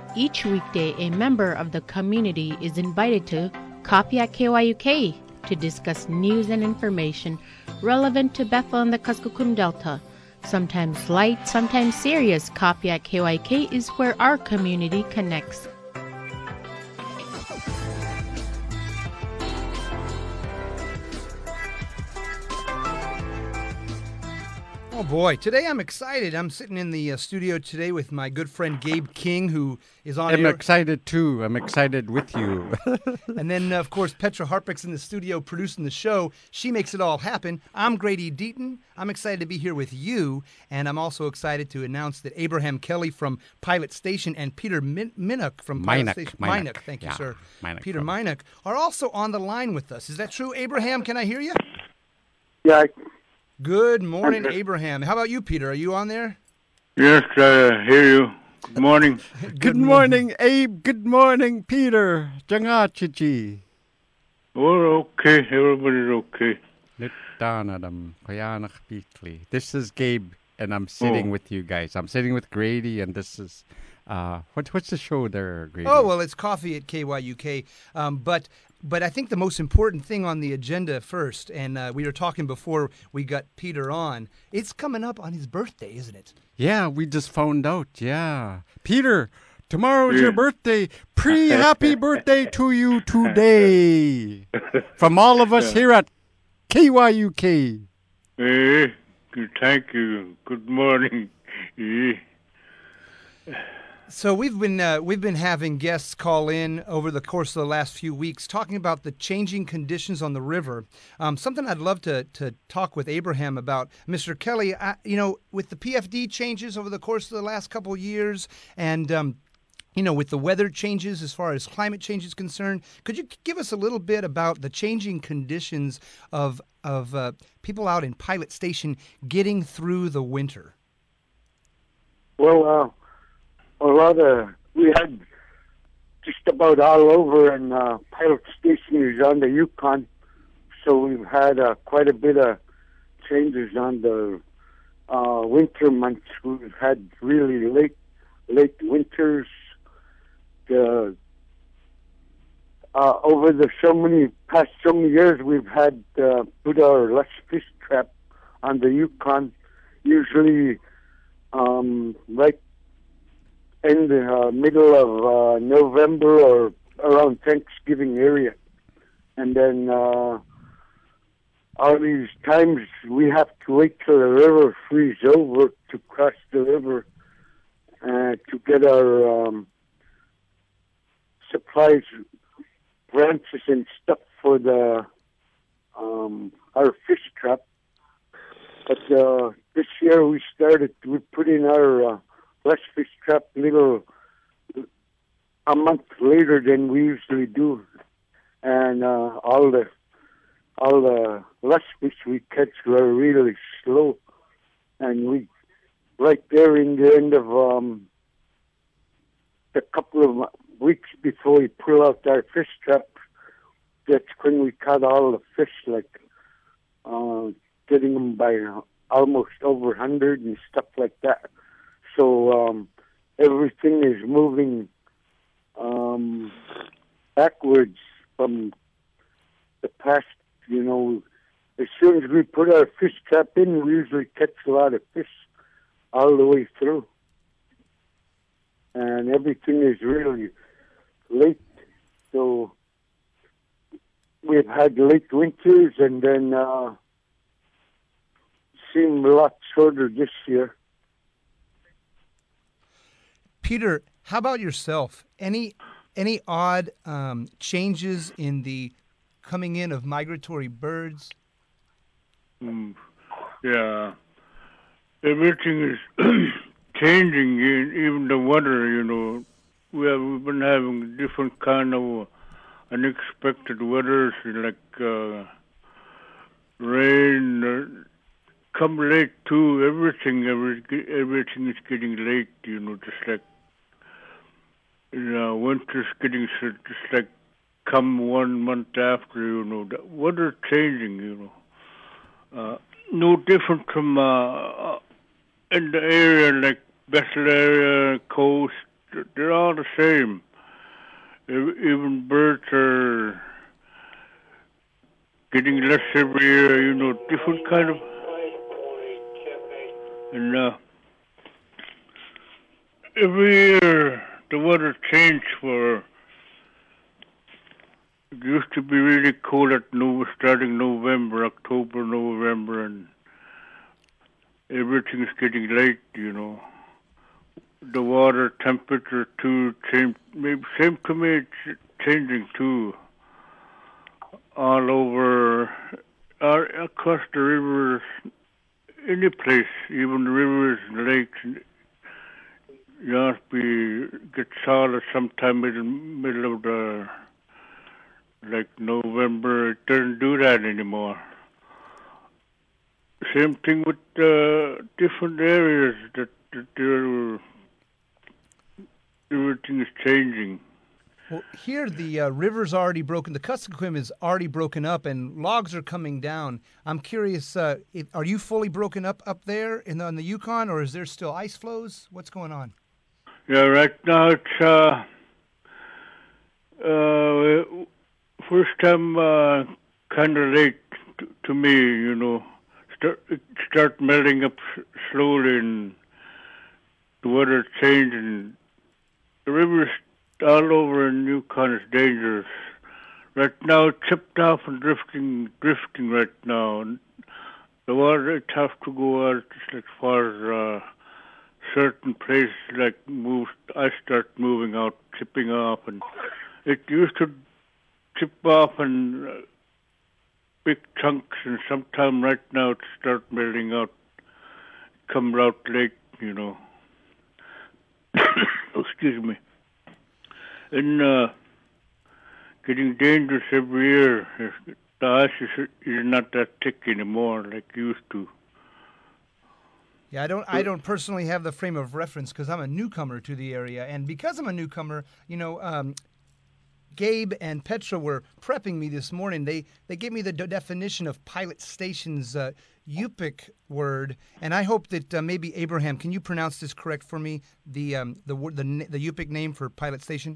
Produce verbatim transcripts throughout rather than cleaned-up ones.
Each weekday, a member of the community is invited to Coffee at K Y U K to discuss news and information relevant to Bethel and the Kuskokwim Delta. Sometimes light, sometimes serious, Coffee at K Y U K is where our community connects. Oh boy, today I'm excited. I'm sitting in the uh, studio today with my good friend Gabe King, who is on I'm air. excited too. I'm excited with you. And then, uh, of course, Petra Harpick's in the studio producing the show. She makes it all happen. I'm Grady Deaton. I'm excited to be here with you. And I'm also excited to announce that Abraham Kelly from Pilot Station and Peter Min- Minnock from Pilot Minnock, Station. Minnock. Thank you, Yeah, sir. Minnock Peter from- Minnock are also on the line with us. Is that true, Abraham? Can I hear you? Yeah. Good morning, Abraham. How about you, Peter? Are you on there? Yes, I hear you. Good morning. Good morning, Abe. Good morning, Peter. Janga chichi. We're okay. Everybody's okay. Nittanadam, Koyanak Beatley. This is Gabe, and I'm sitting Oh. with you guys. I'm sitting with Grady, and this is uh, what, what's the show there, Grady? Oh, well, it's Coffee at K Y U K. Um, but but I think the most important thing on the agenda first, and uh, we were talking before we got Peter on, it's coming up on his birthday, isn't it? Yeah, we just found out. Yeah, Peter. Tomorrow's Yeah. your birthday. Pre-happy birthday to you today. From all of us here at K Y U K. Eh, good, thank you. Good morning. Eh. So we've been uh, we've been having guests call in over the course of the last few weeks talking about the changing conditions on the river. Um, something I'd love to to talk with Abraham about, Mister Kelly. I, you know, with the P F D changes over the course of the last couple of years, and um, you know, with the weather changes as far as climate change is concerned, could you give us a little bit about the changing conditions of of uh, people out in Pilot Station getting through the winter? Well, uh, a lot of, we had just about all over, and uh, Pilot Station is on the Yukon, so we've had uh, quite a bit of changes on the uh, winter months. We've had really late, late winters. The, uh, over the so many past so many years, we've had uh, put our less fish trap on the Yukon, usually um, right in the uh, middle of uh, November or around Thanksgiving area. And then uh, all these times we have to wait till the river freezes over to cross the river uh, to get our um, supplies, branches and stuff for the um, our fish trap. But uh, this year we started, we put in our uh, less fish trap little a month later than we usually do, and uh, all the all the less fish we catch were really slow, and we right there in the end of um, a couple of weeks before we pull out our fish trap, that's when we caught all the fish, like uh, getting them by almost over one hundred and stuff like that. So um, everything is moving um, backwards from the past. You know, as soon as we put our fish trap in, we usually catch a lot of fish all the way through. And everything is really late. So we've had late winters, and then uh, seem a lot shorter this year. Peter, how about yourself? Any any odd um, changes in the coming in of migratory birds? Mm, yeah, everything is changing. e- Even the weather, you know, we have we've been having different kind of unexpected weathers, like uh, rain. Uh, come late too. Everything, every, everything is getting late. You know, just like you know, winter's getting s- just like come one month after. You know, the weather changing. You know, uh, no different from uh, uh, in the area like Bethel area, coast, they're all the same. Even birds are getting less every year, you know, different kind of. And uh, every year the weather changed for. It used to be really cold at no, starting November, October, November, and everything's getting late, you know. The water temperature too changed. Maybe same to me, it's changing too. All over, all across the rivers, any place, even the rivers and lakes. You have to be get solid sometime in the middle of the like November. It doesn't do that anymore. Same thing with uh, different areas that, that they're, everything is changing. Well, here the uh, river's already broken. The Kuskokwim is already broken up, and logs are coming down. I'm curious, uh, if, are you fully broken up up there in the, on the Yukon, or is there still ice flows? What's going on? Yeah, right now it's uh, uh, first time uh, kind of late to, to me, you know. Start, it start melting up slowly, and the weather changed, and the river's all over in Yukon is dangerous. Right now, it's chipped off and drifting, drifting right now. And the water, it has to go out as far as uh, certain places, like move, I start moving out, chipping off, and it used to chip off in uh, big chunks, and sometime right now it start melting out, comes out late, you know. Excuse me. And uh, getting dangerous every year. The ice is, is not that thick anymore like it used to. Yeah, I don't. I don't personally have the frame of reference because I'm a newcomer to the area, and because I'm a newcomer, you know, um, Gabe and Petra were prepping me this morning. They they gave me the de- definition of Pilot Station's uh, Yupik word, and I hope that uh, maybe Abraham, can you pronounce this correct for me? The um, the word the the Yupik name for Pilot Station.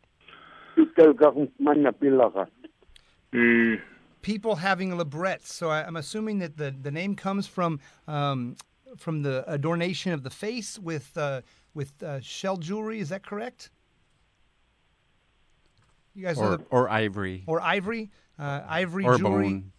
Mm. People having librettes. So I, I'm assuming that the, the name comes from um, from the adornation of the face with uh, with uh, shell jewelry. Is that correct? You guys or, know the, or ivory. or ivory, uh, ivory or jewelry. Bone.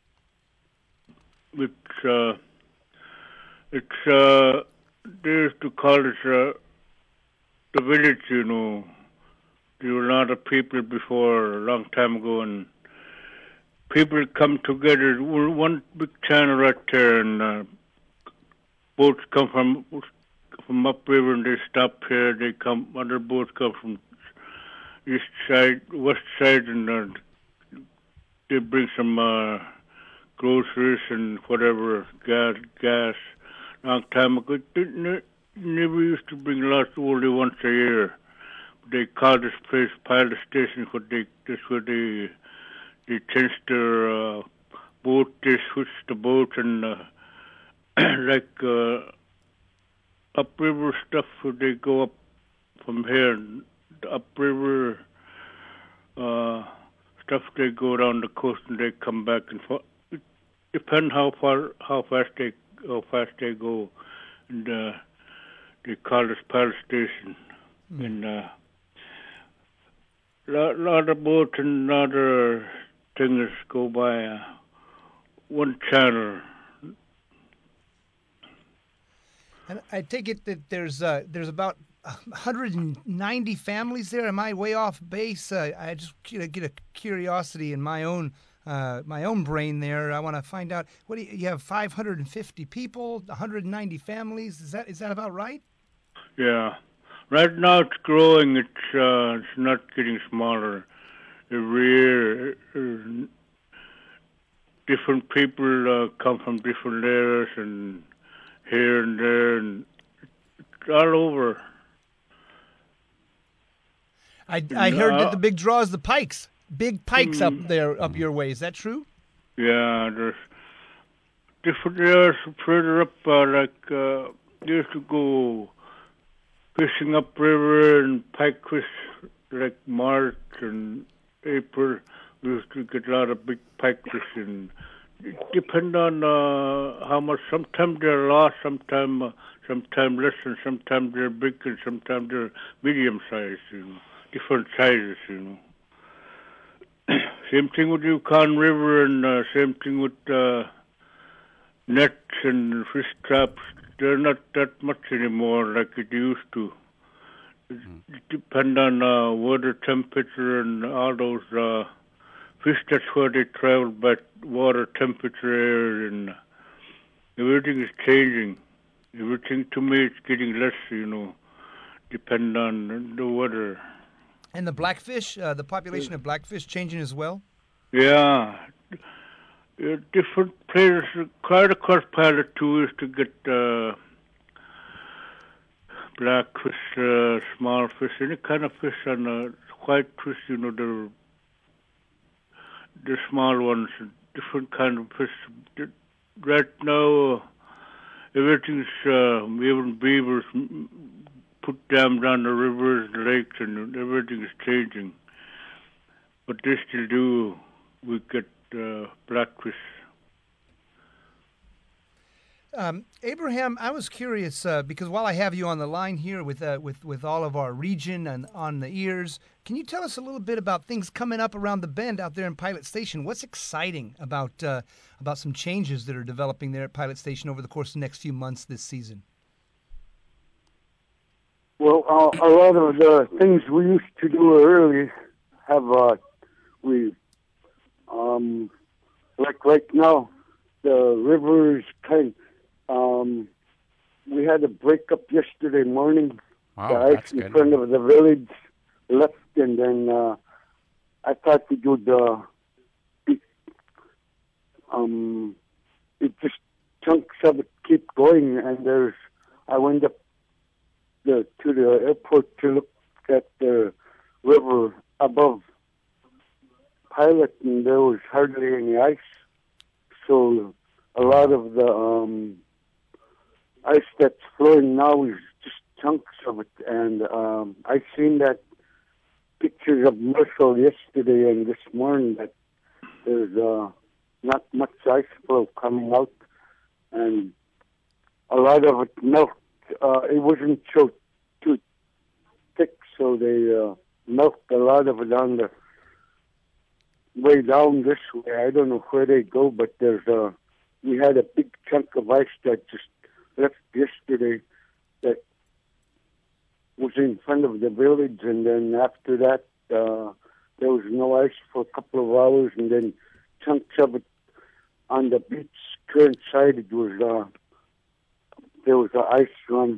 It's uh, it's uh, they used to call it uh, the village, you know. There were a lot of people before, a long time ago, and people come together. One big channel right there, and uh, boats come from from upriver, and they stop here. They come, other boats come from east side, west side, and uh, they bring some uh, groceries and whatever, gas, gas. Long time ago, they never used to bring lots, only once a year. They call this place Pilot Station, but they, that's where they, they change their uh, boat, they switch the boat, and uh, like uh, upriver stuff, where they go up from here, the upriver uh, stuff, they go down the coast and they come back and forth. It depends how far, how fast they, how fast they go, and uh, they call this Pilot Station, mm. and. Uh, Lot, lot of boats and other things go by uh, one channel. And I take it that there's uh, there's about one hundred ninety families there. Am I way off base? Uh, I just you know, get a curiosity in my own uh, my own brain there. I want to find out. What do you, you have? five hundred fifty people, one hundred ninety families. Is that is that about right? Yeah. Right now it's growing. It's uh, it's not getting smaller. Every year, uh, different people uh, come from different areas and here and there, and it's all over. I, I heard that the big draw is the pikes. Big pikes mm, up there, up your way. Is that true? Yeah, there's different areas further up. Uh, like uh, used to go fishing upriver and pike fish like March and April. We used to get a lot of big pike fish, and it depends on uh, how much. Sometimes they're lost, sometimes uh, sometimes less, and sometimes they're big, and sometimes they're medium sized. You know, different sizes. You know. Same thing with Yukon River, and uh, same thing with uh, nets and fish traps. They're not that much anymore like it used to. It mm. depends on uh, water temperature and all those uh, fish. That's where they travel by water temperature, and everything is changing. Everything to me is getting less, you know, depend on the weather. And the blackfish, uh, the population of blackfish changing as well? Yeah. Uh, different places, quite a course pilot too is to get uh, blackfish, uh, small fish, any kind of fish, and uh, white fish, you know, the the small ones, different kind of fish. Right now, everything's, uh, even beavers put dams on the rivers, the lakes, and everything is changing. But they still do, we get uh, blackfish. Um, Abraham, I was curious uh, because while I have you on the line here with uh, with with all of our region and on the ears, can you tell us a little bit about things coming up around the bend out there in Pilot Station? What's exciting about uh, about some changes that are developing there at Pilot Station over the course of the next few months this season? Well, uh, a lot of the things we used to do early have uh, we um, like right now the river is kind. Um, we had a breakup yesterday morning. Wow, the ice that's in good. front of the village left, and then uh, I thought we would. Uh, it, um, it just chunks of it keep going, and there's. I went up the to the airport to look at the river above Pilot, and there was hardly any ice. So a lot of the um, ice that's flowing now is just chunks of it. And um, I seen that pictures of Marshall yesterday and this morning that there's uh, not much ice flow coming out, and a lot of it melted. Uh, it wasn't so too thick, so they uh, melted a lot of it on the way down this way. I don't know where they go, but there's a. We had a big chunk of ice that just left yesterday that was in front of the village, and then after that uh, there was no ice for a couple of hours, and then chunks of it on the beach current side. It was uh, there was an ice run.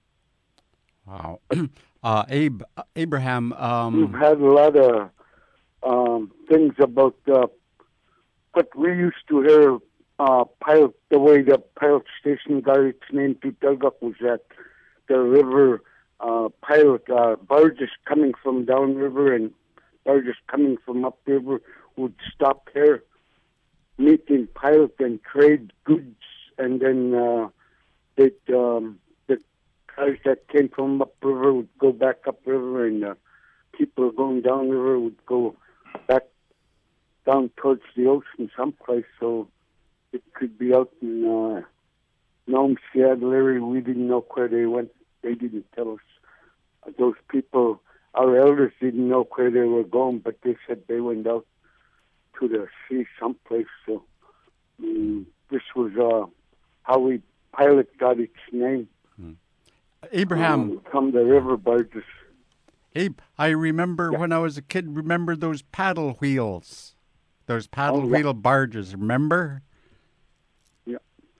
Wow. uh, Abe, uh, Abraham. Um, We've had a lot of um, things about uh, what we used to hear. Uh, pilot, the way the Pilot Station got its name to Tulguk was that the river uh, pilot uh, barges coming from downriver and barges coming from upriver would stop there, meet in Pilot and trade goods, and then uh, it, um, the cars that came from upriver would go back upriver, and uh, people going downriver would go back down towards the ocean someplace. So it could be out in uh, Nome, Seattle area. We didn't know where they went. They didn't tell us. Uh, those people, our elders didn't know where they were going, but they said they went out to the sea someplace. So um, this was uh, how we Pilot got its name. Hmm. Abraham. Um, from the river barges. Abe, I remember yeah. when I was a kid, remember those paddle wheels? Those paddle oh, wheel yeah. barges, remember? Yeah.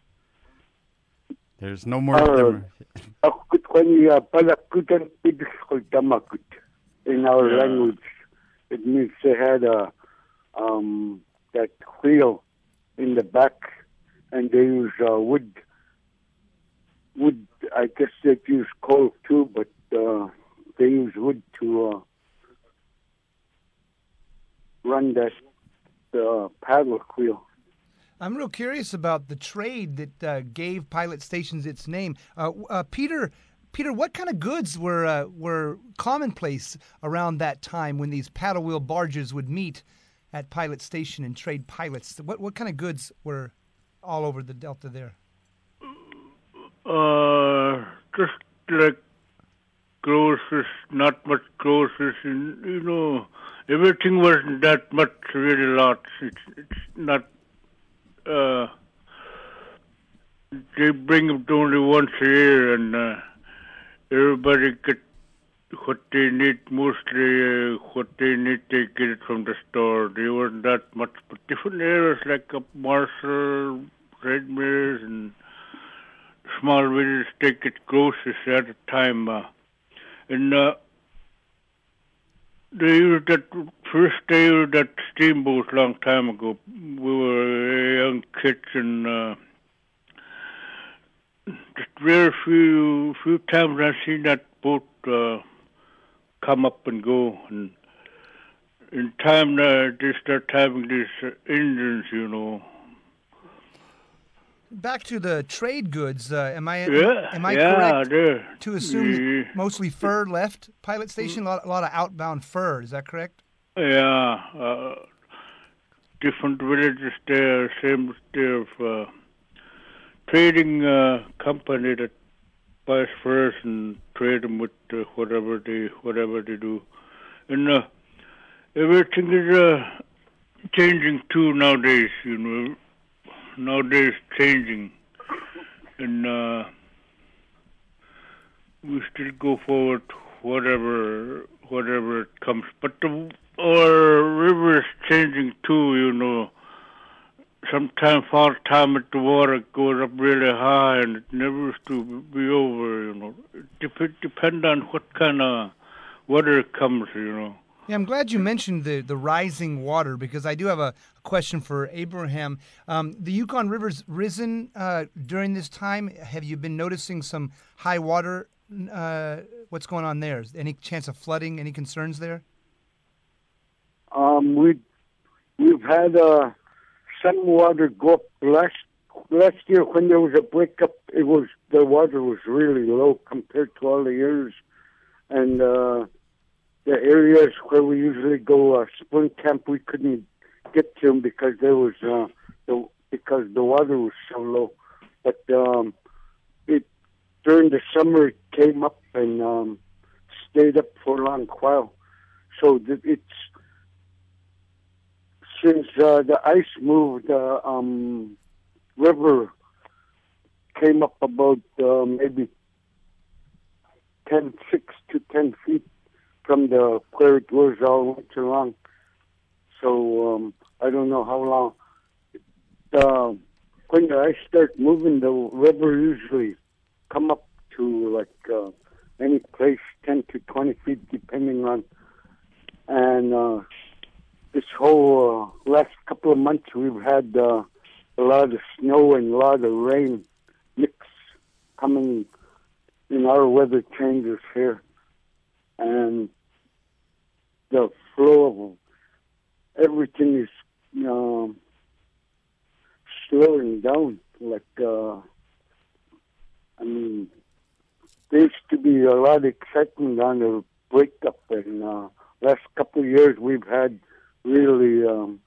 There's no more. Uh, in our Yeah. language, it means they had a um, that wheel in the back, and they use uh, wood. Wood. I guess they use coal too, but uh, they use wood to uh, run that uh, paddle wheel. I'm real curious about the trade that uh, gave Pilot Stations its name. Uh, uh, Peter Peter, what kind of goods were uh, were commonplace around that time when these paddle wheel barges would meet at Pilot Station and trade pilots? What what kind of goods were all over the Delta there? Uh, just like groceries, not much groceries, and you know, everything wasn't that much, really lots. It's it's not. Uh, they bring it only once a year, and uh, everybody get what they need. Mostly, uh, what they need, they get it from the store. There wasn't that much, but different areas like up Marshall, Red Mills, and small villages, they get groceries at a time. Uh, and uh, they used that first they used that steamboat long time ago. We were young kids, and uh, just very few few times I've seen that boat uh, come up and go. And in time, uh, they start having these uh, engines, you know. Back to the trade goods. Uh, am I Yeah, am I yeah, correct there. to assume Yeah. that mostly fur left Pilot Station? A lot, a lot of outbound fur. Is that correct? Yeah, uh, different villages there, same there, uh, trading uh, company that buys furs and trade them with uh, whatever they whatever they do, and uh, everything is uh, changing too nowadays. You know, nowadays changing, and uh, we still go forward whatever whatever it comes. But the our river is changing too. You know. Sometimes fall time the water goes up really high and it never used to be over, you know. It dep- depends on what kind of weather comes, you know. Yeah, I'm glad you mentioned the, the rising water because I do have a question for Abraham. Um, the Yukon River's risen uh, during this time. Have you been noticing some high water? Uh, what's going on there? Any chance of flooding? Any concerns there? Um, we we've had uh, some water go up last last year when there was a breakup. It was the water was really low compared to all the years, and uh, the areas where we usually go uh, spring camp we couldn't get to them because there was uh, the because the water was so low. But um, it during the summer it came up and um, stayed up for a long while. So th- it's since uh, the ice moved, the uh, um, river came up about uh, maybe ten, six to ten feet from the where it was all winter long. So um, I don't know how long. Uh, when the ice starts moving, the river usually come up to like uh, any place ten to twenty feet, depending on. And uh, this whole uh, last couple of months, we've had uh, a lot of snow and a lot of rain mix coming in our weather changes here. And the flow of everything is um, slowing down. Like, uh, I mean, there used to be a lot of excitement on the breakup, and uh, last couple of years we've had really um,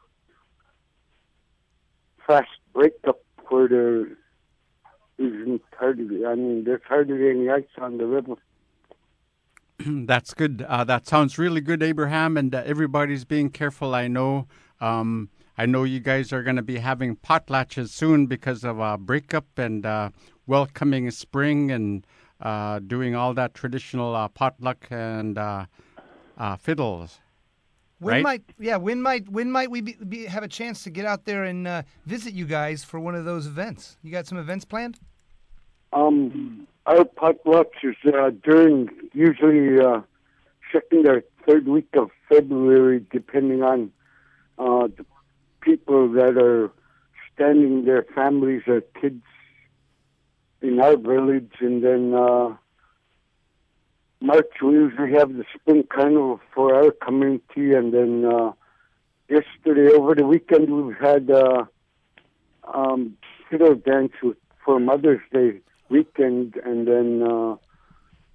fast breakup where there isn't hardly, I mean, there's hardly any ice on the river. That's good. Uh, that sounds really good, Abraham, and uh, everybody's being careful, I know. Um, I know you guys are going to be having potlatches soon because of uh, breakup and uh, welcoming spring and uh, doing all that traditional uh, potluck and uh, uh, fiddles. When right? might yeah? When might when might we be, be, have a chance to get out there and uh, visit you guys for one of those events? You got some events planned? Um, our potlucks is uh, during usually uh, second or third week of February, depending on uh, the people that are standing their families or kids in our village, and then uh, March we usually have the spring carnival for our community, and then uh, yesterday over the weekend we've had uh, um, fiddle dance with, for Mother's Day weekend, and then uh,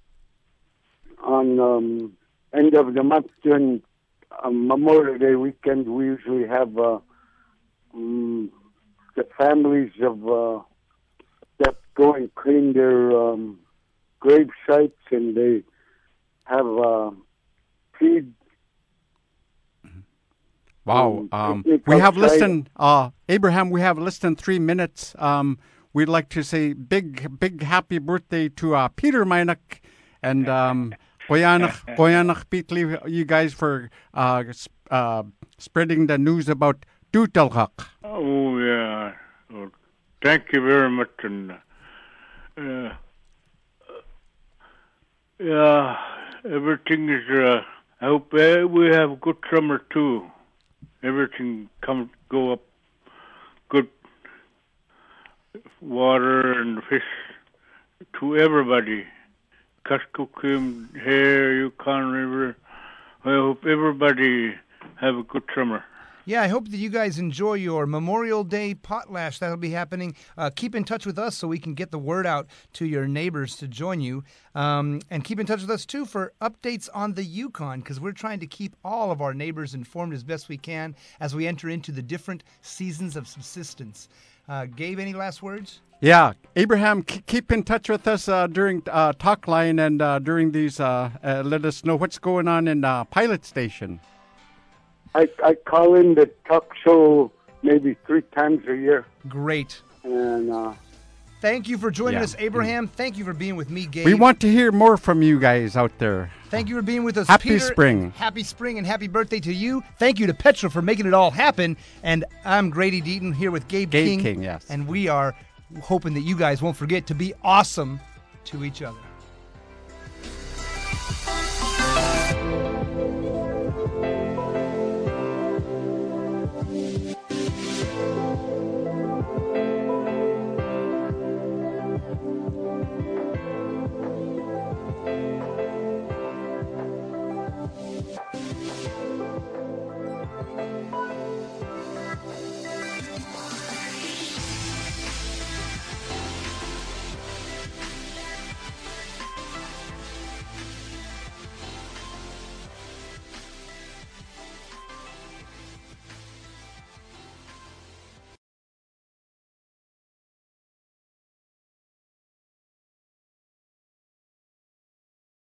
on um, end of the month during um, Memorial Day weekend, we usually have uh, um, the families of uh, that go and clean their um, grave sites, and they have uh, feed. Wow. Um, Um, picnic we have outside. listened, uh, Abraham, we have less than three minutes. Um, we'd like to say big, big happy birthday to uh, Peter Minak and um, Koyanach, Koyanach Pitli, you guys for uh, sp- uh, spreading the news about Tutalhak. Oh, yeah. Oh, thank you very much. And uh, yeah, everything is, uh, I hope uh, we have a good summer too. Everything come go up good, water and fish to everybody. Kuskokwim, here, Yukon River. I hope everybody have a good summer. Yeah, I hope that you guys enjoy your Memorial Day potlatch. That'll be happening. Uh, keep in touch with us so we can get the word out to your neighbors to join you. Um, and keep in touch with us, too, for updates on the Yukon, because we're trying to keep all of our neighbors informed as best we can as we enter into the different seasons of subsistence. Uh, Gabe, any last words? Yeah, Abraham, k- keep in touch with us uh, during uh, Talk Line and uh, during these, uh, uh, let us know what's going on in uh, Pilot Station. I, I call in the talk show maybe three times a year. Great. And uh, Thank you for joining Yeah. us, Abraham. Thank you for being with me, Gabe. We want to hear more from you guys out there. Thank you for being with us, Happy Peter. spring. Happy spring and happy birthday to you. Thank you to Petra for making it all happen. And I'm Grady Deaton here with Gabe, Gabe King. King, yes. And we are hoping that you guys won't forget to be awesome to each other.